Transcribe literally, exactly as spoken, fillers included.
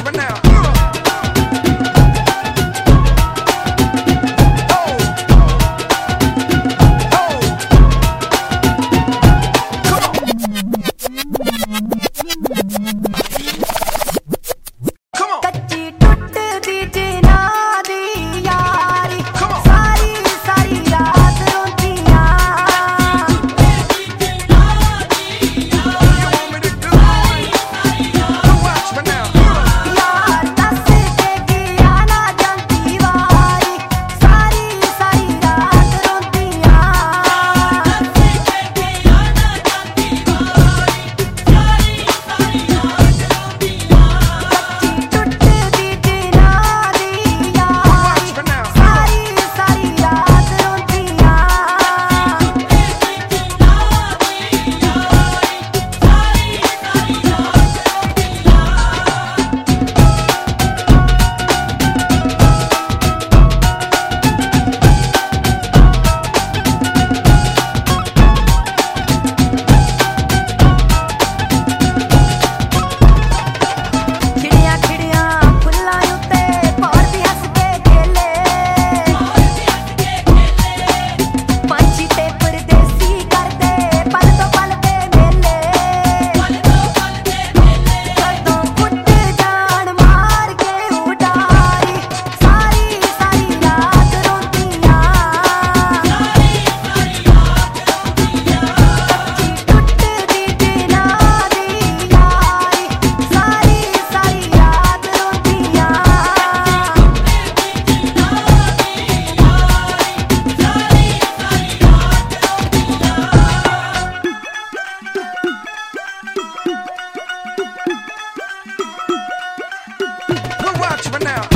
me now. Uh. Oh. Oh. Come on. Come on. ਕੱਚੀ ਟੁੱਟਦੀ ਜਿਨਾ ਦੀ ਯਾਰੀ ਸਾਰੀ ਸਾਰੀ ਰਾਤ ਰੋਂਦੀਆਂ ਯਾਰ ਦੱਸ ਕੇ ਗਿਆ ਨਾ ਜਾਂਦੀ ਵਾਰੀ ਸਾਰੀ ਸਾਰੀ ਰਾਤ ਰੋਂਦੀਆਂ ਕੱਚੀ ਟੁੱਟਦੀ ਜਿਨਾ ਦੀ ਯਾਰੀ ਸਾਰੀ ਸਾਰੀ ਰਾਤ ਰੋਂਦੀਆਂ ਖਿੜੀਆਂ ਖਿੜੀਆਂ ਫੁੱਲਾਂ ਉੱਤੇ ਪੌੜਦੀ ਹੱਸ ਕੇ ਖੇਲੇ ਪੰਛੀ ਤੇ ਪਰਦੇਸੀ ਕਰਦੇ ਪਲ ਤੋਂ ਪਲ ਦੇ ਮੇਲੇ ਕਦੋਂ ਉੱਡ ਜਾਣ ਮਾਰ ਕੇ ਉਡਾਰੀ ਸਾਰੀ ਸਾਰੀ ਰਾਤ ਰੋਂਦੀਆਂ ਕੱਚੀ ਟੁੱਟਦੀ ਜਿਨਾ ਦੀ ਯਾਰੀ ਸਾਰੀ ਸਾਰੀ ਰਾਤ ਰੋਂਦੀਆਂ Watch me now.